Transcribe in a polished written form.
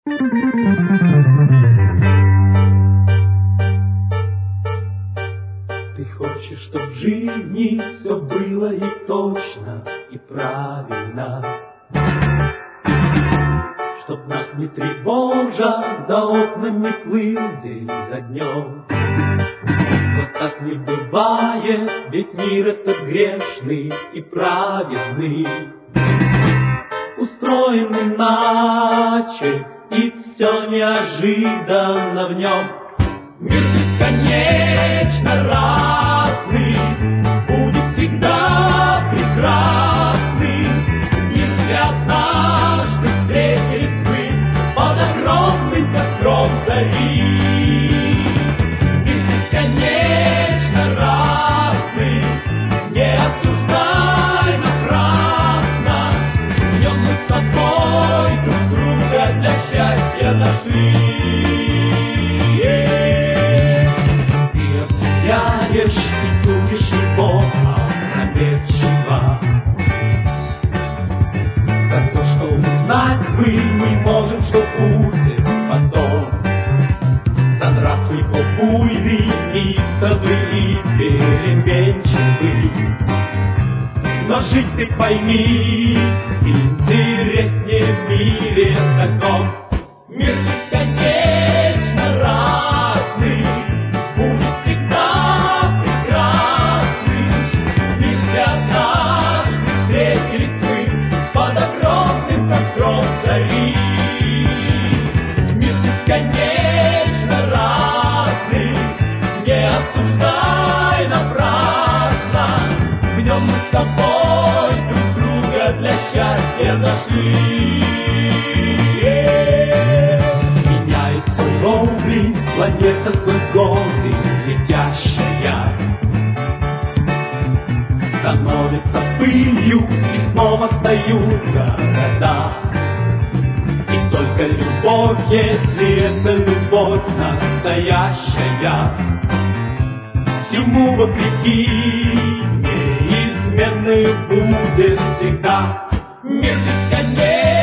Ты хочешь, чтоб в жизни все было и точно, и правильно, чтоб нас не тревожа за окнами плыл день за днем. Но так не бывает, ведь мир этот грешный и праведный, устроен иначе, и все неожиданно в нем. Мир бесконечно разный, будет всегда прекрасный, если однажды встретились мы под огромным костром зари. Мир бесконечно разный, не осуждай напрасно, в нем мы с тобой друг друга для счастья нашли. И судишь его опрометчиво за то, что узнать мы не можем, что будет потом. За нрав его буйный, неистовый и переменчивый. Но жить ты пойми, интереснее в мире таком. Мир бесконечно разный, будет всегда прекрасный, если однажды встретились мы под огромным костром зари. Мир бесконечно разный, не осуждай напрасно, в нем мы с тобой друг друга для счастья нашли. Планета сквозь годы летящая становится пылью, и снова встают города. И только любовь, если это любовь настоящая, всему вопреки неизменной будет всегда. Мир бесконечный.